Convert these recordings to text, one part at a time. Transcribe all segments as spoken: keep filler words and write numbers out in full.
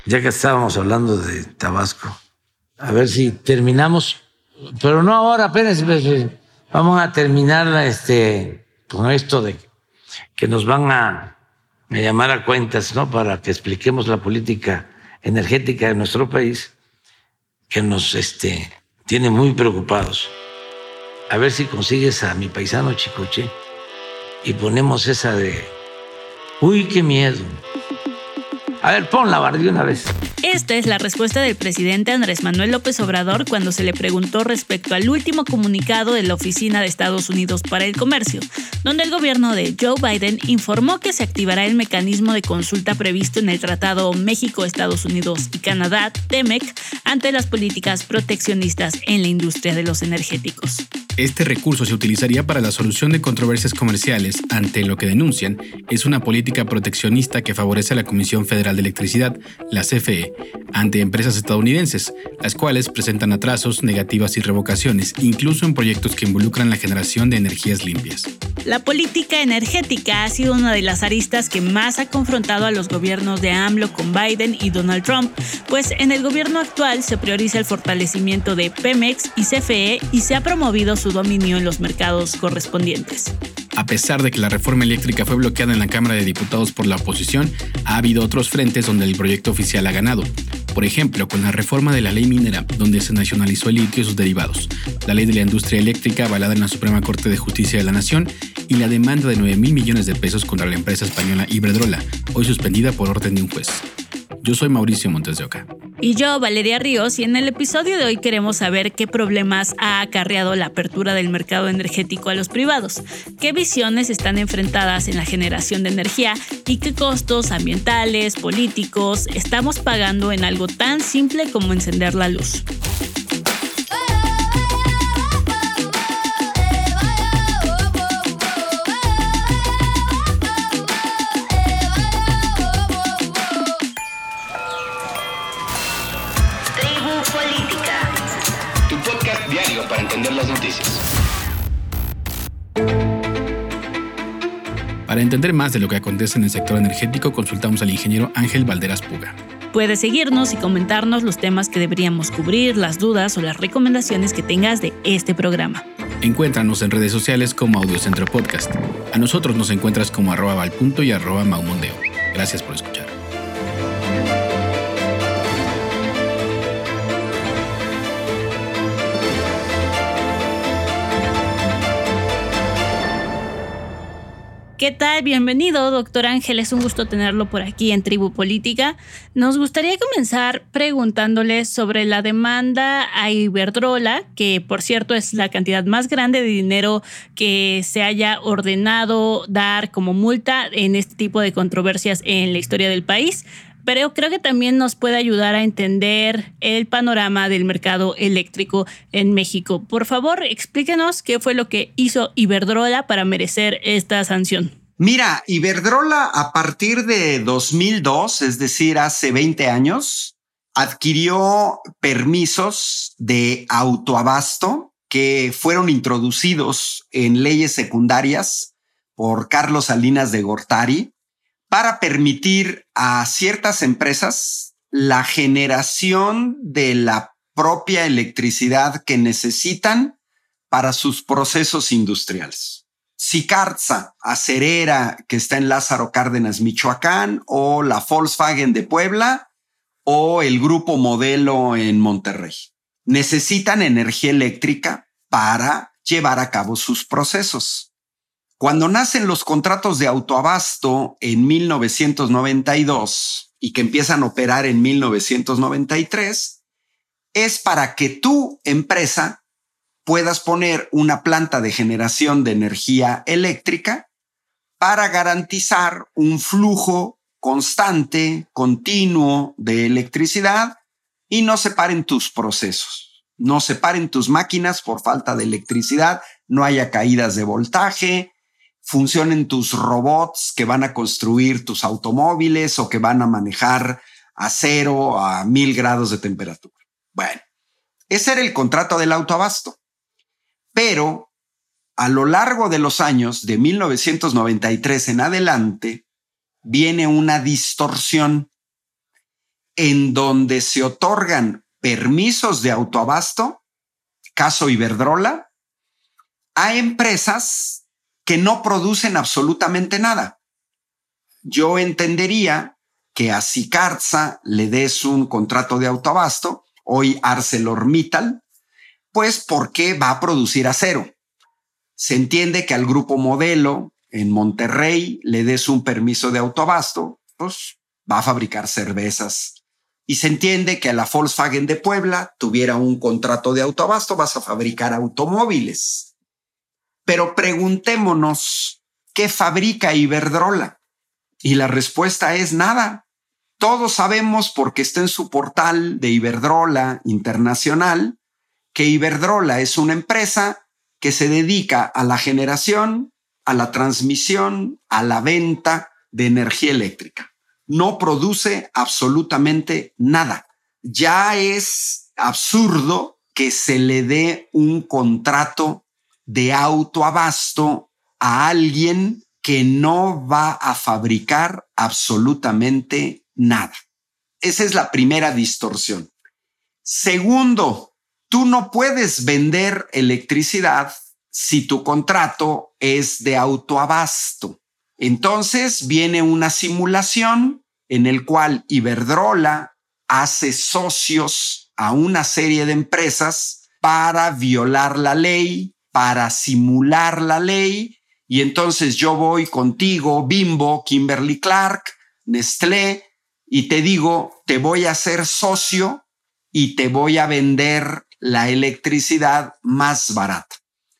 ya que estábamos hablando de Tabasco, a ver si terminamos, pero no ahora, apenas vamos a terminar este, con esto de que nos van a, a llamar a cuentas, ¿no? Para que expliquemos la política energética de nuestro país, que nos este, tiene muy preocupados. A ver si consigues a mi paisano Chicoche y ponemos esa de uy, qué miedo. A ver, ponla, Barbie, de una vez. Esta es la respuesta del presidente Andrés Manuel López Obrador cuando se le preguntó respecto al último comunicado de la Oficina de Estados Unidos para el Comercio, donde el gobierno de Joe Biden informó que se activará el mecanismo de consulta previsto en el Tratado México, Estados Unidos y Canadá, TEMEC, ante las políticas proteccionistas en la industria de los energéticos. Este recurso se utilizaría para la solución de controversias comerciales ante lo que denuncian es una política proteccionista que favorece a la Comisión Federal de Electricidad, la C F E, ante empresas estadounidenses, las cuales presentan atrasos, negativas y revocaciones, incluso en proyectos que involucran la generación de energías limpias. La política energética ha sido una de las aristas que más ha confrontado a los gobiernos de AMLO con Biden y Donald Trump, pues en el gobierno actual se prioriza el fortalecimiento de Pemex y C F E y se ha promovido su dominio en los mercados correspondientes. A pesar de que la reforma eléctrica fue bloqueada en la Cámara de Diputados por la oposición, ha habido otros frentes donde el proyecto oficial ha ganado. Por ejemplo, con la reforma de la ley minera, donde se nacionalizó el litio y sus derivados, la ley de la industria eléctrica avalada en la Suprema Corte de Justicia de la Nación y la demanda de nueve mil millones de pesos contra la empresa española Iberdrola, hoy suspendida por orden de un juez. Yo soy Mauricio Montes de Oca. Y yo, Valeria Ríos, y en el episodio de hoy queremos saber qué problemas ha acarreado la apertura del mercado energético a los privados, qué visiones están enfrentadas en la generación de energía y qué costos ambientales, políticos estamos pagando en algo tan simple como encender la luz. Para entender las noticias. Para entender más de lo que acontece en el sector energético, consultamos al ingeniero Ángel Valderas Puga. Puedes seguirnos y comentarnos los temas que deberíamos cubrir, las dudas o las recomendaciones que tengas de este programa. Encuéntranos en redes sociales como Audiocentro Podcast. A nosotros nos encuentras como arroba valpunto y arroba maumondeo. Gracias por escuchar. ¿Qué tal? Bienvenido, doctor Ángel. Es un gusto tenerlo por aquí en Tribu Política. Nos gustaría comenzar preguntándole sobre la demanda a Iberdrola, que por cierto es la cantidad más grande de dinero que se haya ordenado dar como multa en este tipo de controversias en la historia del país. Pero creo que también nos puede ayudar a entender el panorama del mercado eléctrico en México. Por favor, explíquenos qué fue lo que hizo Iberdrola para merecer esta sanción. Mira, Iberdrola a partir de dos mil dos, es decir, hace veinte años, adquirió permisos de autoabasto que fueron introducidos en leyes secundarias por Carlos Salinas de Gortari, para permitir a ciertas empresas la generación de la propia electricidad que necesitan para sus procesos industriales. Sicarza, acerera que está en Lázaro Cárdenas, Michoacán, o la Volkswagen de Puebla, o el Grupo Modelo en Monterrey. Necesitan energía eléctrica para llevar a cabo sus procesos. Cuando nacen los contratos de autoabasto en mil novecientos noventa y dos y que empiezan a operar en mil novecientos noventa y tres, es para que tu empresa puedas poner una planta de generación de energía eléctrica para garantizar un flujo constante, continuo de electricidad y no se paren tus procesos, no se paren tus máquinas por falta de electricidad, no haya caídas de voltaje, funcionen tus robots que van a construir tus automóviles o que van a manejar a cero, a mil grados de temperatura. Bueno, ese era el contrato del autoabasto. Pero a lo largo de los años, de mil novecientos noventa y tres en adelante, viene una distorsión en donde se otorgan permisos de autoabasto, caso Iberdrola, a empresas que no producen absolutamente nada. Yo entendería que a Sicarza le des un contrato de autoabasto, hoy ArcelorMittal, pues porque va a producir acero. Se entiende que al Grupo Modelo en Monterrey le des un permiso de autoabasto, pues va a fabricar cervezas. Y se entiende que a la Volkswagen de Puebla tuviera un contrato de autoabasto, vas a fabricar automóviles. Pero preguntémonos, ¿qué fabrica Iberdrola? Y la respuesta es nada. Todos sabemos, porque está en su portal de Iberdrola Internacional, que Iberdrola es una empresa que se dedica a la generación, a la transmisión, a la venta de energía eléctrica. No produce absolutamente nada. Ya es absurdo que se le dé un contrato de autoabasto a alguien que no va a fabricar absolutamente nada. Esa es la primera distorsión. Segundo, tú no puedes vender electricidad si tu contrato es de autoabasto. Entonces viene una simulación en el cual Iberdrola hace socios a una serie de empresas para violar la ley, para simular la ley, y entonces yo voy contigo, Bimbo, Kimberly Clark, Nestlé, y te digo, te voy a hacer socio y te voy a vender la electricidad más barata.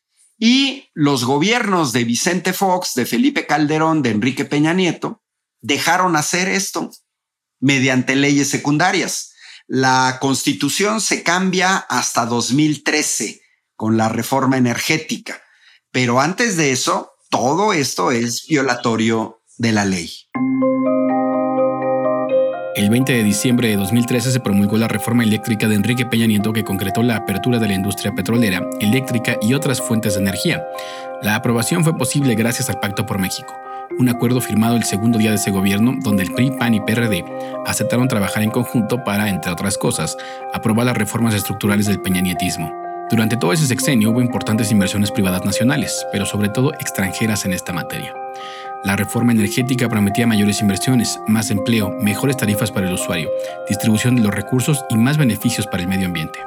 Y los gobiernos de Vicente Fox, de Felipe Calderón, de Enrique Peña Nieto, dejaron hacer esto mediante leyes secundarias. La Constitución se cambia hasta dos mil trece con la reforma energética, pero antes de eso, todo esto es violatorio de la ley. El veinte de diciembre de dos mil trece se promulgó la reforma eléctrica de Enrique Peña Nieto, que concretó la apertura de la industria petrolera, eléctrica y otras fuentes de energía. La aprobación fue posible gracias al Pacto por México, un acuerdo firmado el segundo día de ese gobierno, donde el P R I, P A N y P R D aceptaron trabajar en conjunto para, entre otras cosas, aprobar las reformas estructurales del peñanietismo. Durante todo ese sexenio hubo importantes inversiones privadas nacionales, pero sobre todo extranjeras en esta materia. La reforma energética prometía mayores inversiones, más empleo, mejores tarifas para el usuario, distribución de los recursos y más beneficios para el medio ambiente.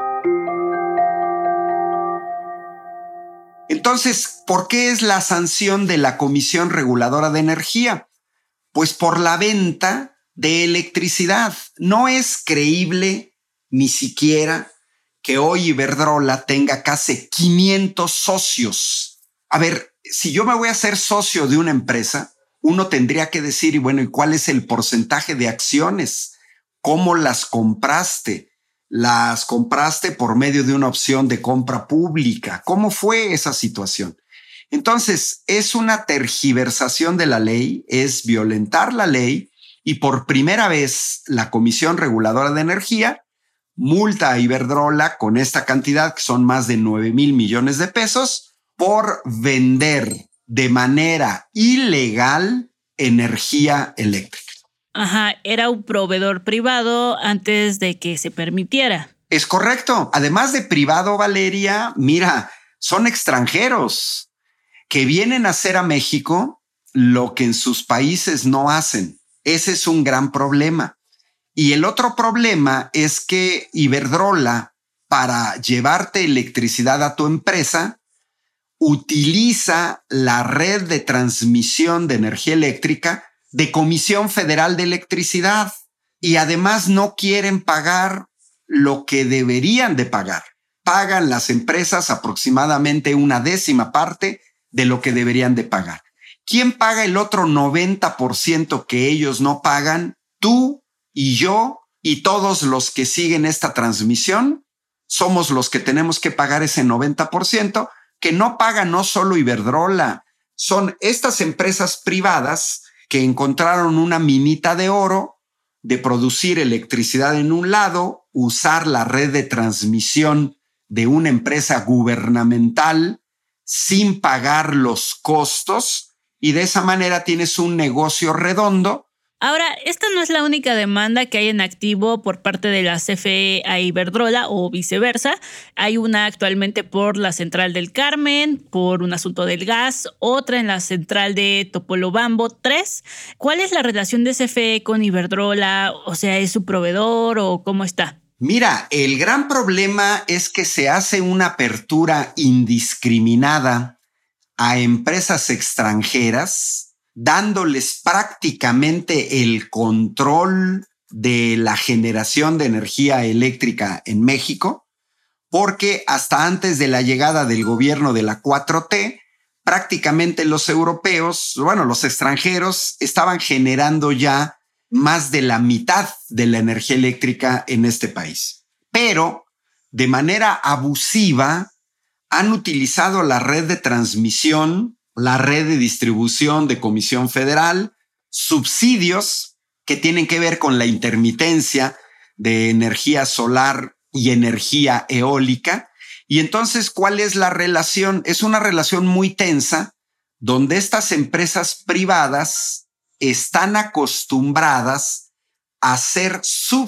Entonces, ¿por qué es la sanción de la Comisión Reguladora de Energía? Pues por la venta de electricidad. No es creíble ni siquiera que hoy Iberdrola tenga casi quinientos socios. A ver, si yo me voy a hacer socio de una empresa, uno tendría que decir, y bueno, ¿y cuál es el porcentaje de acciones? ¿Cómo las compraste? ¿Las compraste por medio de una opción de compra pública? ¿Cómo fue esa situación? Entonces, es una tergiversación de la ley, es violentar la ley, y por primera vez la Comisión Reguladora de Energía multa a Iberdrola con esta cantidad, que son más de nueve mil millones de pesos, por vender de manera ilegal energía eléctrica. Ajá, era un proveedor privado antes de que se permitiera. Es correcto. Además de privado, Valeria, mira, son extranjeros que vienen a hacer a México lo que en sus países no hacen. Ese es un gran problema. Y el otro problema es que Iberdrola, para llevarte electricidad a tu empresa, utiliza la red de transmisión de energía eléctrica de Comisión Federal de Electricidad, y además no quieren pagar lo que deberían de pagar. Pagan las empresas aproximadamente una décima parte de lo que deberían de pagar. ¿Quién paga el otro noventa por ciento que ellos no pagan? Tú y yo y todos los que siguen esta transmisión somos los que tenemos que pagar ese noventa por ciento, que no paga no solo Iberdrola, son estas empresas privadas que encontraron una minita de oro de producir electricidad en un lado, usar la red de transmisión de una empresa gubernamental sin pagar los costos, y de esa manera tienes un negocio redondo Ahora, esta no es la única demanda que hay en activo por parte de la C F E a Iberdrola o viceversa. Hay una actualmente por la Central del Carmen, por un asunto del gas, otra en la Central de Topolobampo tres. ¿Cuál es la relación de C F E con Iberdrola? O sea, ¿es su proveedor o cómo está? Mira, el gran problema es que se hace una apertura indiscriminada a empresas extranjeras, dándoles prácticamente el control de la generación de energía eléctrica en México, porque hasta antes de la llegada del gobierno de la cuatro T, prácticamente los europeos, bueno, los extranjeros, estaban generando ya más de la mitad de la energía eléctrica en este país. Pero, de manera abusiva, han utilizado la red de transmisión, la red de distribución de Comisión Federal, subsidios que tienen que ver con la intermitencia de energía solar y energía eólica. Y entonces, ¿cuál es la relación? Es una relación muy tensa donde estas empresas privadas están acostumbradas a ser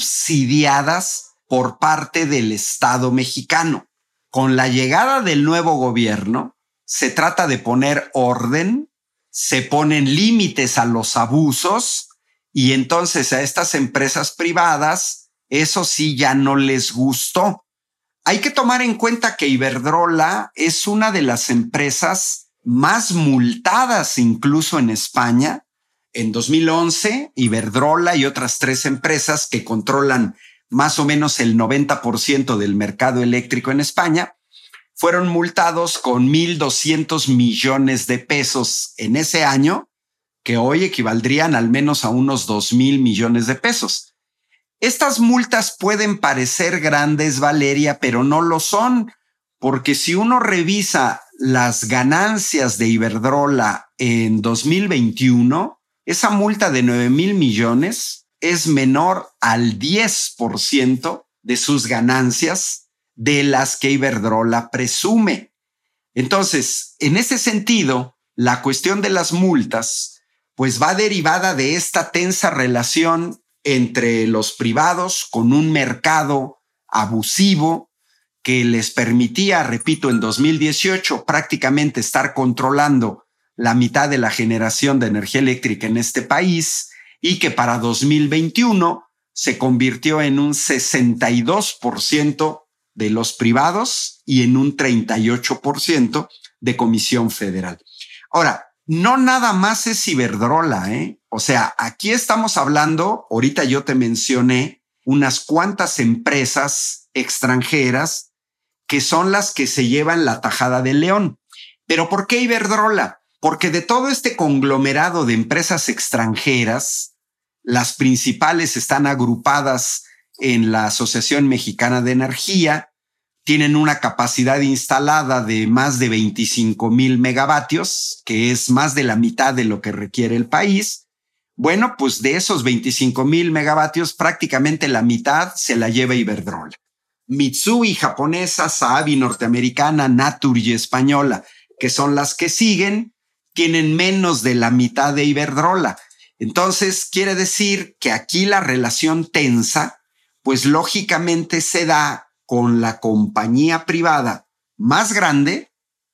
subsidiadas por parte del Estado mexicano. Con la llegada del nuevo gobierno, se trata de poner orden, se ponen límites a los abusos y entonces a estas empresas privadas eso sí ya no les gustó. Hay que tomar en cuenta que Iberdrola es una de las empresas más multadas incluso en España. En dos mil once, Iberdrola y otras tres empresas que controlan más o menos el noventa por ciento del mercado eléctrico en España fueron multados con mil doscientos millones de pesos en ese año, que hoy equivaldrían al menos a unos dos mil millones de pesos. Estas multas pueden parecer grandes, Valeria, pero no lo son, porque si uno revisa las ganancias de Iberdrola en dos mil veintiuno, esa multa de nueve mil millones es menor al diez por ciento de sus ganancias de las que Iberdrola presume. Entonces, en ese sentido, la cuestión de las multas pues va derivada de esta tensa relación entre los privados con un mercado abusivo que les permitía, repito, en dos mil dieciocho prácticamente estar controlando la mitad de la generación de energía eléctrica en este país y que para dos mil veintiuno se convirtió en un sesenta y dos por ciento de los privados y en un treinta y ocho por ciento de Comisión Federal. Ahora, no nada más es Iberdrola, ¿eh? O sea, aquí estamos hablando, ahorita yo te mencioné unas cuantas empresas extranjeras que son las que se llevan la tajada del león. ¿Pero por qué Iberdrola? Porque de todo este conglomerado de empresas extranjeras, las principales están agrupadas en la Asociación Mexicana de Energía, tienen una capacidad instalada de más de veinticinco mil megavatios, que es más de la mitad de lo que requiere el país. Bueno, pues de esos veinticinco mil megavatios, prácticamente la mitad se la lleva Iberdrola. Mitsui japonesa, Saabi norteamericana, Naturgy española, que son las que siguen, tienen menos de la mitad de Iberdrola. Entonces, quiere decir que aquí la relación tensa, pues lógicamente se da con la compañía privada más grande,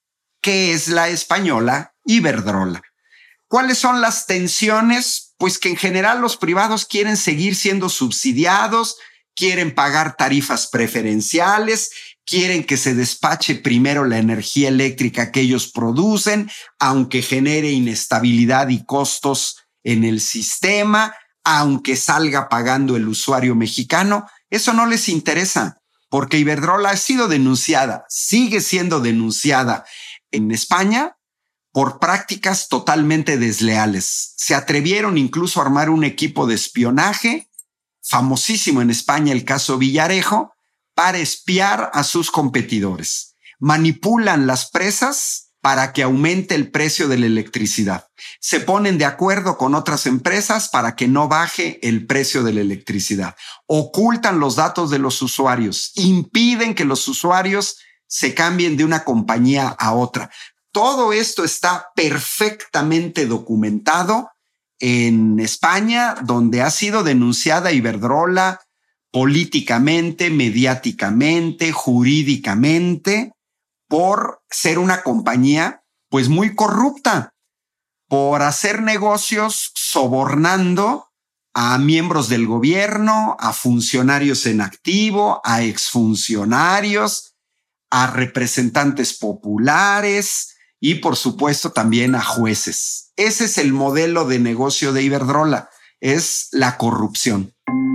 que es la española Iberdrola. ¿Cuáles son las tensiones? Pues que en general los privados quieren seguir siendo subsidiados, quieren pagar tarifas preferenciales, quieren que se despache primero la energía eléctrica que ellos producen, aunque genere inestabilidad y costos en el sistema, aunque salga pagando el usuario mexicano. Eso no les interesa, porque Iberdrola ha sido denunciada, sigue siendo denunciada en España por prácticas totalmente desleales. Se atrevieron incluso a armar un equipo de espionaje, famosísimo en España el caso Villarejo, para espiar a sus competidores. Manipulan las presas para que aumente el precio de la electricidad. Se ponen de acuerdo con otras empresas para que no baje el precio de la electricidad. Ocultan los datos de los usuarios, impiden que los usuarios se cambien de una compañía a otra. Todo esto está perfectamente documentado en España, donde ha sido denunciada Iberdrola políticamente, mediáticamente, jurídicamente, por ser una compañía pues muy corrupta, por hacer negocios sobornando a miembros del gobierno, a funcionarios en activo, a exfuncionarios, a representantes populares y por supuesto también a jueces. Ese es el modelo de negocio de Iberdrola, es la corrupción.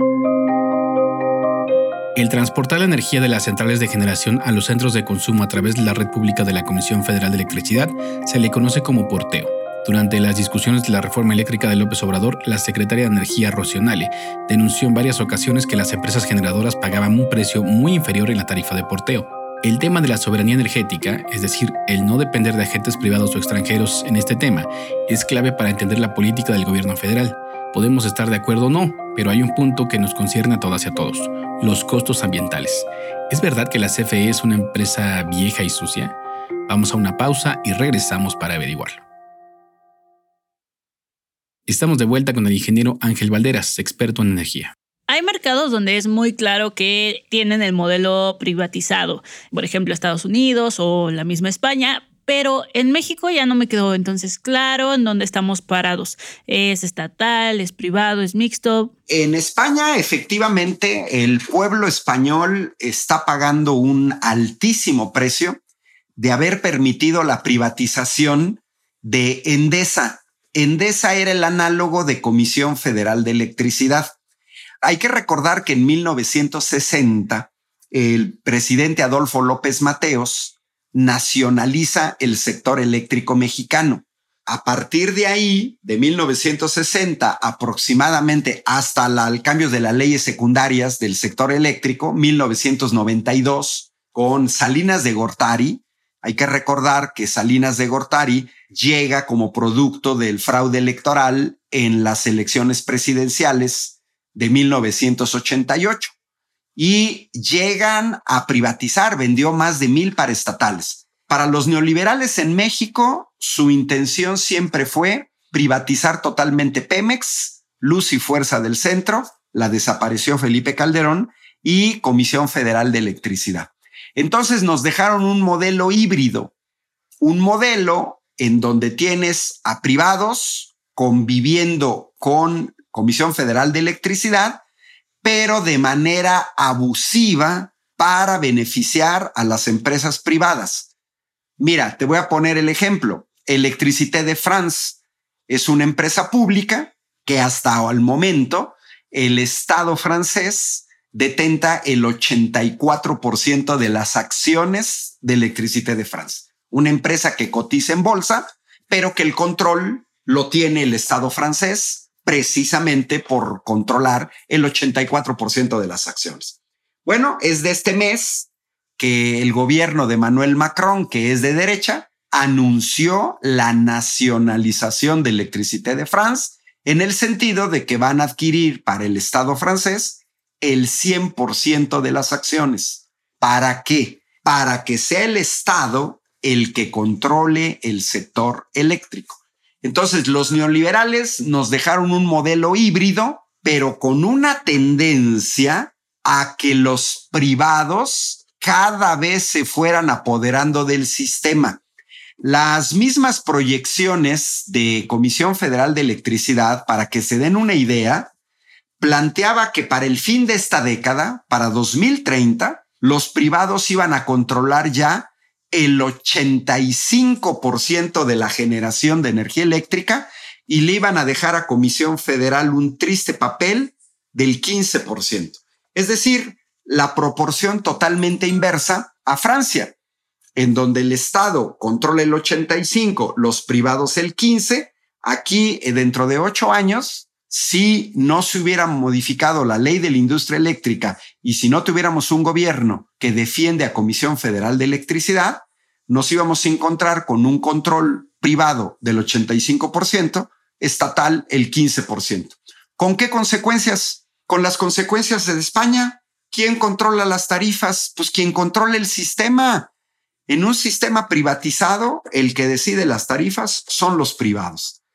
El transportar la energía de las centrales de generación a los centros de consumo a través de la red pública de la Comisión Federal de Electricidad se le conoce como porteo. Durante las discusiones de la reforma eléctrica de López Obrador, la secretaria de Energía, Rocío Nale, denunció en varias ocasiones que las empresas generadoras pagaban un precio muy inferior en la tarifa de porteo. El tema de la soberanía energética, es decir, el no depender de agentes privados o extranjeros en este tema, es clave para entender la política del gobierno federal. Podemos estar de acuerdo o no, pero hay un punto que nos concierne a todas y a todos: los costos ambientales. ¿Es verdad que la C F E es una empresa vieja y sucia? Vamos a una pausa y regresamos para averiguarlo. Estamos de vuelta con el ingeniero Ángel Valderas, experto en energía. Hay mercados donde es muy claro que tienen el modelo privatizado, por ejemplo Estados Unidos o la misma España, pero en México ya no me quedó entonces claro en dónde estamos parados. ¿Es estatal, es privado, es mixto? En España, efectivamente, el pueblo español está pagando un altísimo precio de haber permitido la privatización de Endesa. Endesa era el análogo de Comisión Federal de Electricidad. Hay que recordar que en mil novecientos sesenta el presidente Adolfo López Mateos nacionaliza el sector eléctrico mexicano. A partir de ahí, de mil novecientos sesenta aproximadamente hasta la, el cambio de las leyes secundarias del sector eléctrico, mil novecientos noventa y dos, con Salinas de Gortari. Hay que recordar que Salinas de Gortari llega como producto del fraude electoral en las elecciones presidenciales de mil novecientos ochenta y ocho y llegan a privatizar, vendió más de mil paraestatales. Para los neoliberales en México, su intención siempre fue privatizar totalmente Pemex, Luz y Fuerza del Centro, la desapareció Felipe Calderón, y Comisión Federal de Electricidad. Entonces nos dejaron un modelo híbrido, un modelo en donde tienes a privados conviviendo con Comisión Federal de Electricidad, pero de manera abusiva para beneficiar a las empresas privadas. Mira, te voy a poner el ejemplo. Electricité de France es una empresa pública que hasta el momento el Estado francés detenta el ochenta y cuatro por ciento de las acciones de Electricité de France. Una empresa que cotiza en bolsa, pero que el control lo tiene el Estado francés precisamente por controlar el ochenta y cuatro por ciento de las acciones. Bueno, es de este mes que el gobierno de Emmanuel Macron, que es de derecha, anunció la nacionalización de Electricité de France en el sentido de que van a adquirir para el Estado francés el cien por ciento de las acciones. ¿Para qué? Para que sea el Estado el que controle el sector eléctrico. Entonces, los neoliberales nos dejaron un modelo híbrido, pero con una tendencia a que los privados cada vez se fueran apoderando del sistema. Las mismas proyecciones de Comisión Federal de Electricidad, para que se den una idea, planteaba que para el fin de esta década, para dos mil treinta, los privados iban a controlar ya el ochenta y cinco por ciento de la generación de energía eléctrica y le iban a dejar a Comisión Federal un triste papel del quince por ciento. Es decir, la proporción totalmente inversa a Francia, en donde el Estado controla el ochenta y cinco por ciento, los privados el quince por ciento. Aquí, dentro de ocho años, si no se hubiera modificado la ley de la industria eléctrica y si no tuviéramos un gobierno que defiende a Comisión Federal de Electricidad, nos íbamos a encontrar con un control privado del ochenta y cinco por ciento, estatal el quince por ciento. ¿Con qué consecuencias? Con las consecuencias de España. ¿Quién controla las tarifas? Pues quien controla el sistema. En un sistema privatizado, el que decide las tarifas son los privados.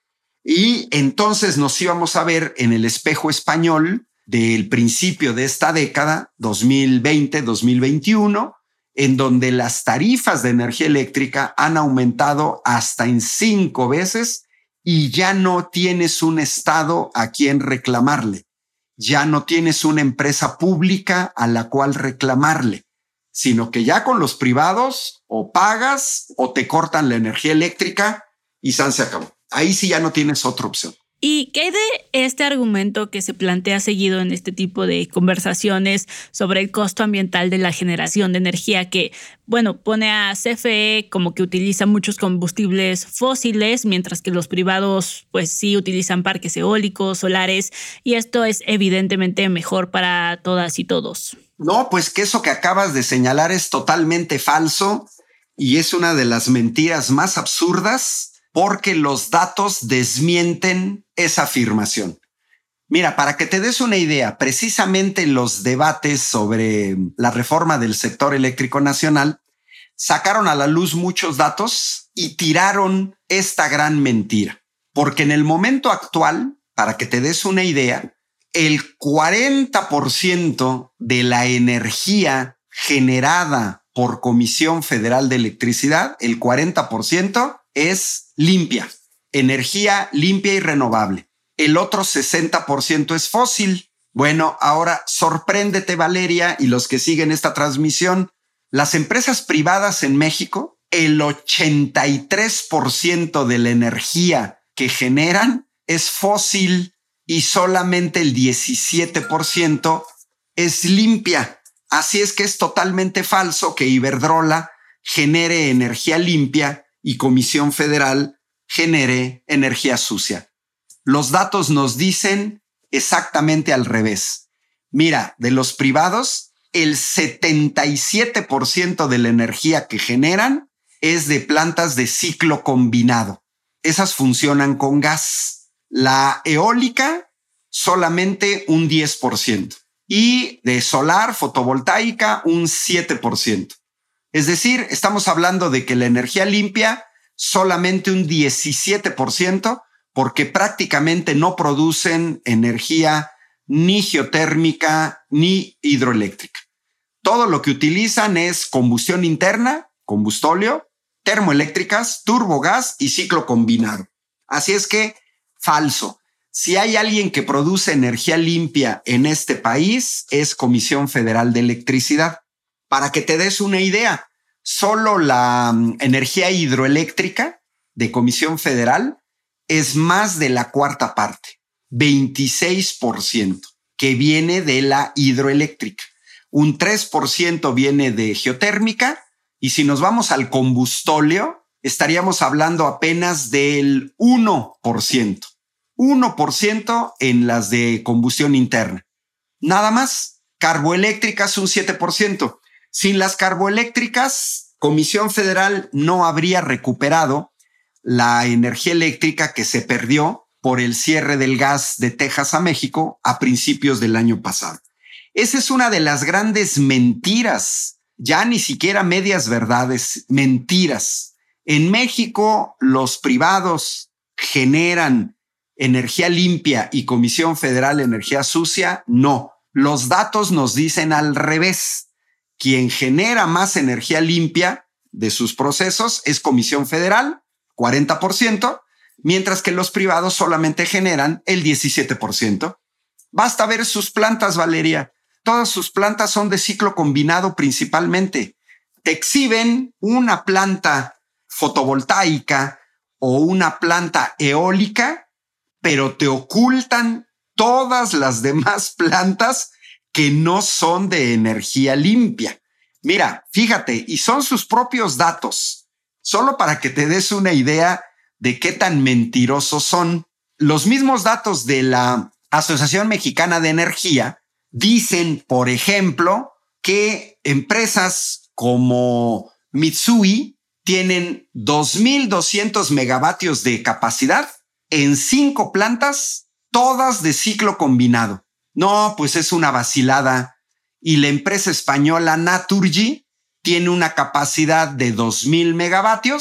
Y entonces nos íbamos a ver en el espejo español del principio de esta década, dos mil veinte, dos mil veintiuno, en donde las tarifas de energía eléctrica han aumentado hasta en cinco veces y ya no tienes un estado a quien reclamarle. Ya no tienes una empresa pública a la cual reclamarle, sino que ya con los privados o pagas o te cortan la energía eléctrica y san se acabó. Ahí sí ya no tienes otra opción. ¿Y qué hay de este argumento que se plantea seguido en este tipo de conversaciones sobre el costo ambiental de la generación de energía que, bueno, pone a C F E como que utiliza muchos combustibles fósiles, mientras que los privados pues sí utilizan parques eólicos, solares, y esto es evidentemente mejor para todas y todos? No, pues que eso que acabas de señalar es totalmente falso y es una de las mentiras más absurdas, porque los datos desmienten esa afirmación. Mira, para que te des una idea, precisamente en los debates sobre la reforma del sector eléctrico nacional, sacaron a la luz muchos datos y tiraron esta gran mentira. Porque en el momento actual, para que te des una idea, el cuarenta por ciento de la energía generada por Comisión Federal de Electricidad, el cuarenta por ciento es limpia, energía limpia y renovable. El otro sesenta por ciento es fósil. Bueno, ahora sorpréndete, Valeria, y los que siguen esta transmisión. Las empresas privadas en México, el ochenta y tres por ciento de la energía que generan es fósil y solamente el diecisiete por ciento es limpia. Así es que es totalmente falso que Iberdrola genere energía limpia y Comisión Federal genere energía sucia. Los datos nos dicen exactamente al revés. Mira, de los privados, el setenta y siete por ciento de la energía que generan es de plantas de ciclo combinado. Esas funcionan con gas. La eólica, solamente un diez por ciento. Y de solar, fotovoltaica, un siete por ciento. Es decir, estamos hablando de que la energía limpia solamente un diecisiete por ciento porque prácticamente no producen energía ni geotérmica ni hidroeléctrica. Todo lo que utilizan es combustión interna, combustóleo, termoeléctricas, turbogás y ciclo combinado. Así es que, falso. Si hay alguien que produce energía limpia en este país, es Comisión Federal de Electricidad. Para que te des una idea, solo la um, energía hidroeléctrica de Comisión Federal es más de la cuarta parte, veintiséis por ciento, que viene de la hidroeléctrica. Un tres por ciento viene de geotérmica y si nos vamos al combustóleo, estaríamos hablando apenas del uno por ciento. uno por ciento en las de combustión interna. Nada más. Carboeléctricas un siete por ciento. Sin las carboeléctricas, Comisión Federal no habría recuperado la energía eléctrica que se perdió por el cierre del gas de Texas a México a principios del año pasado. Esa es una de las grandes mentiras, ya ni siquiera medias verdades, mentiras. En México, los privados generan energía limpia y Comisión Federal de Energía Sucia, no. Los datos nos dicen al revés. Quien genera más energía limpia de sus procesos es Comisión Federal, cuarenta por ciento, mientras que los privados solamente generan el diecisiete por ciento. Basta ver sus plantas, Valeria. Todas sus plantas son de ciclo combinado principalmente. Te exhiben una planta fotovoltaica o una planta eólica, pero te ocultan todas las demás plantas que no son de energía limpia. Mira, fíjate, y son sus propios datos. Solo para que te des una idea de qué tan mentirosos son. Los mismos datos de la Asociación Mexicana de Energía dicen, por ejemplo, que empresas como Mitsui tienen dos mil doscientos megavatios de capacidad en cinco plantas, todas de ciclo combinado. No, pues es una vacilada. Y la empresa española Naturgy tiene una capacidad de dos mil megavatios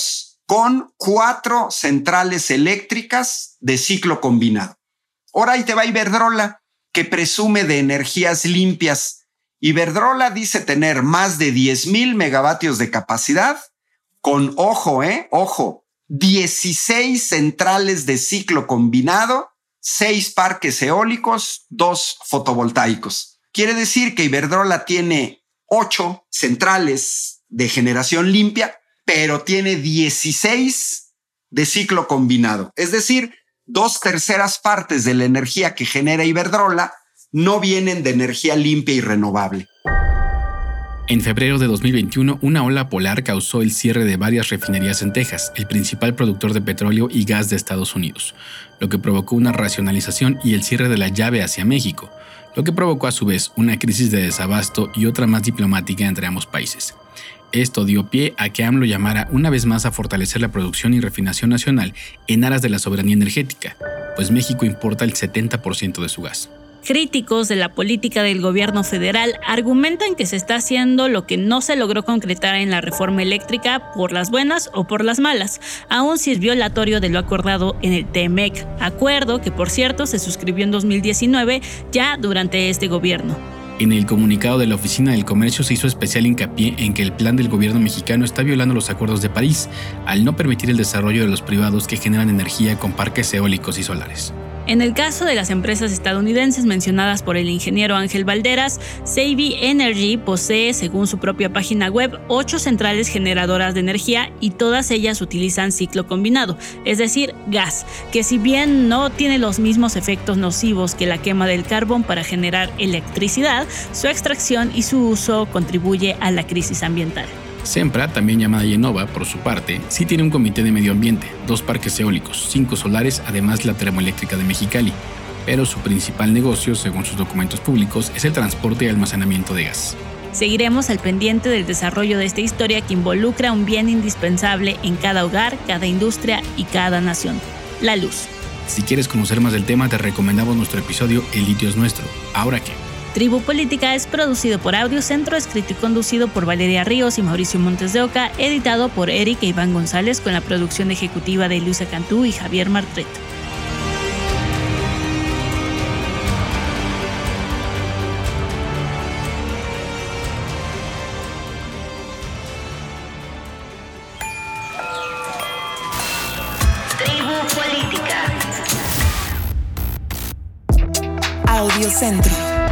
con cuatro centrales eléctricas de ciclo combinado. Ahora ahí te va Iberdrola, que presume de energías limpias. Iberdrola dice tener más de diez mil megavatios de capacidad con, ojo, eh, ojo, dieciséis centrales de ciclo combinado, seis parques eólicos, dos fotovoltaicos. Quiere decir que Iberdrola tiene ocho centrales de generación limpia, pero tiene dieciséis de ciclo combinado. Es decir, dos terceras partes de la energía que genera Iberdrola no vienen de energía limpia y renovable. En febrero de dos mil veintiuno, una ola polar causó el cierre de varias refinerías en Texas, el principal productor de petróleo y gas de Estados Unidos, lo que provocó una racionalización y el cierre de la llave hacia México, lo que provocó a su vez una crisis de desabasto y otra más diplomática entre ambos países. Esto dio pie a que AMLO llamara una vez más a fortalecer la producción y refinación nacional en aras de la soberanía energética, pues México importa el setenta por ciento de su gas. Críticos de la política del gobierno federal argumentan que se está haciendo lo que no se logró concretar en la reforma eléctrica por las buenas o por las malas, aun si es violatorio de lo acordado en el T E M E C, acuerdo que por cierto se suscribió en dos mil diecinueve ya durante este gobierno. En el comunicado de la Oficina del Comercio se hizo especial hincapié en que el plan del gobierno mexicano está violando los acuerdos de París, al no permitir el desarrollo de los privados que generan energía con parques eólicos y solares. En el caso de las empresas estadounidenses mencionadas por el ingeniero Ángel Valderas, Savvy Energy posee, según su propia página web, ocho centrales generadoras de energía y todas ellas utilizan ciclo combinado, es decir, gas, que si bien no tiene los mismos efectos nocivos que la quema del carbón para generar electricidad, su extracción y su uso contribuye a la crisis ambiental. Sempra, también llamada Yenova, por su parte, sí tiene un comité de medio ambiente, dos parques eólicos, cinco solares, además la termoeléctrica de Mexicali, pero su principal negocio, según sus documentos públicos, es el transporte y almacenamiento de gas. Seguiremos al pendiente del desarrollo de esta historia que involucra un bien indispensable en cada hogar, cada industria y cada nación: la luz. Si quieres conocer más del tema, te recomendamos nuestro episodio El litio es nuestro. ¿Ahora qué? Tribu Política es producido por Audio Centro, escrito y conducido por Valeria Ríos y Mauricio Montes de Oca, editado por Eric e Iván González, con la producción ejecutiva de Luisa Cantú y Javier Martret. Tribu Política. Audio Centro.